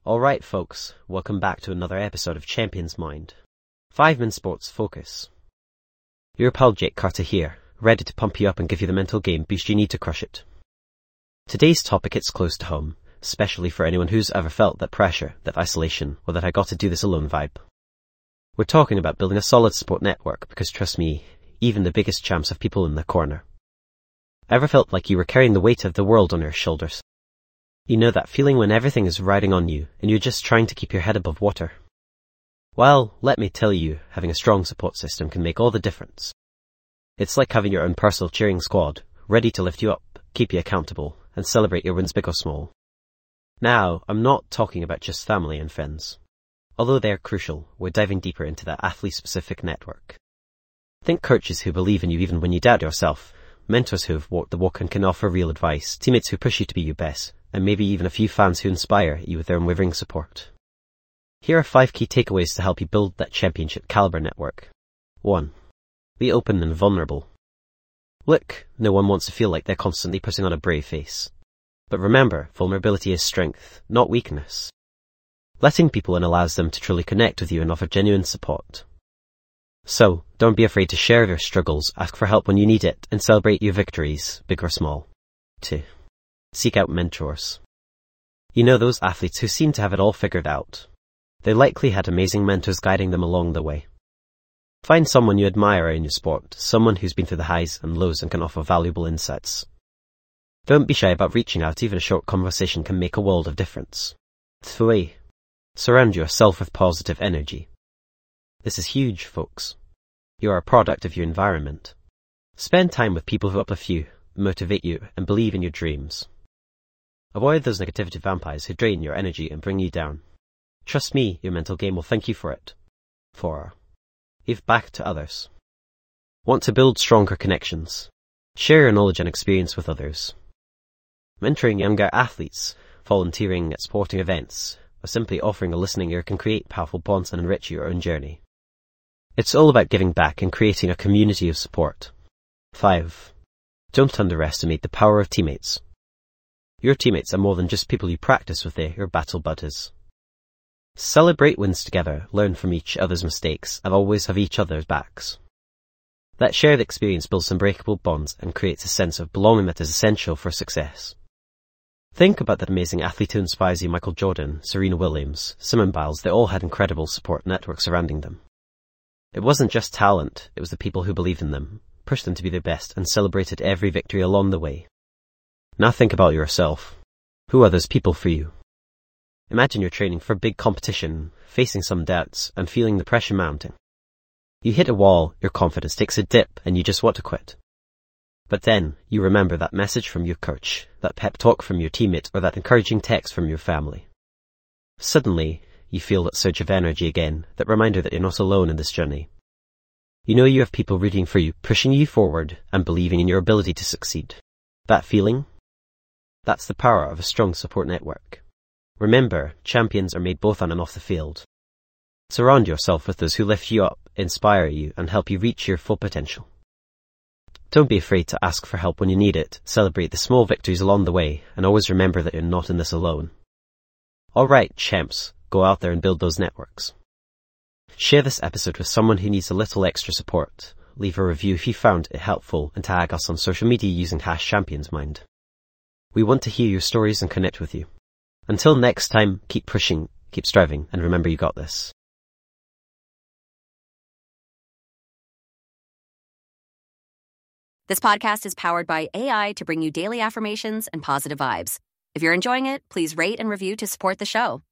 Alright folks, welcome back to another episode of Champions Mind. 5-Min Sports Focus. Your pal Jake Carter here, ready to pump you up and give you the mental game boost you need to crush it. Today's topic hits close to home, especially for anyone who's ever felt that pressure, that isolation, or that I got to do this alone vibe. We're talking about building a solid support network because trust me, even the biggest champs have people in their corner. Ever felt like you were carrying the weight of the world on your shoulders? You know that feeling when everything is riding on you and you're just trying to keep your head above water? Well, let me tell you, having a strong support system can make all the difference. It's like having your own personal cheering squad, ready to lift you up, keep you accountable, and celebrate your wins big or small. Now, I'm not talking about just family and friends. Although they're crucial, we're diving deeper into that athlete-specific network. Think coaches who believe in you even when you doubt yourself, mentors who have walked the walk and can offer real advice, teammates who push you to be your best, and maybe even a few fans who inspire you with their unwavering support. Here are 5 key takeaways to help you build that championship caliber network. 1. Be open and vulnerable. Look, no one wants to feel like they're constantly putting on a brave face. But remember, vulnerability is strength, not weakness. Letting people in allows them to truly connect with you and offer genuine support. So, don't be afraid to share your struggles, ask for help when you need it, and celebrate your victories, big or small. 2. Seek out mentors. You know those athletes who seem to have it all figured out. They likely had amazing mentors guiding them along the way. Find someone you admire in your sport, someone who's been through the highs and lows and can offer valuable insights. Don't be shy about reaching out, even a short conversation can make a world of difference. 3. Surround yourself with positive energy. This is huge, folks. You are a product of your environment. Spend time with people who uplift you, motivate you, and believe in your dreams. Avoid those negativity vampires who drain your energy and bring you down. Trust me, your mental game will thank you for it. 4. Give back to others. Want to build stronger connections? Share your knowledge and experience with others. Mentoring younger athletes, volunteering at sporting events, or simply offering a listening ear can create powerful bonds and enrich your own journey. It's all about giving back and creating a community of support. 5. Don't underestimate the power of teammates. Your teammates are more than just people you practice with, they're your battle buddies. Celebrate wins together, learn from each other's mistakes, and always have each other's backs. That shared experience builds unbreakable bonds and creates a sense of belonging that is essential for success. Think about that amazing athlete who inspires you: Michael Jordan, Serena Williams, Simone Biles. They all had incredible support networks surrounding them. It wasn't just talent, it was the people who believed in them, pushed them to be their best, and celebrated every victory along the way. Now think about yourself. Who are those people for you? Imagine you're training for a big competition, facing some doubts, and feeling the pressure mounting. You hit a wall, your confidence takes a dip, and you just want to quit. But then, you remember that message from your coach, that pep talk from your teammate, or that encouraging text from your family. Suddenly, you feel that surge of energy again, that reminder that you're not alone in this journey. You know you have people rooting for you, pushing you forward, and believing in your ability to succeed. That feeling? That's the power of a strong support network. Remember, champions are made both on and off the field. Surround yourself with those who lift you up, inspire you, and help you reach your full potential. Don't be afraid to ask for help when you need it, celebrate the small victories along the way, and always remember that you're not in this alone. Alright, champs, go out there and build those networks. Share this episode with someone who needs a little extra support. Leave a review if you found it helpful, and tag us on social media using #ChampionsMind. We want to hear your stories and connect with you. Until next time, keep pushing, keep striving, and remember you got this. This podcast is powered by AI to bring you daily affirmations and positive vibes. If you're enjoying it, please rate and review to support the show.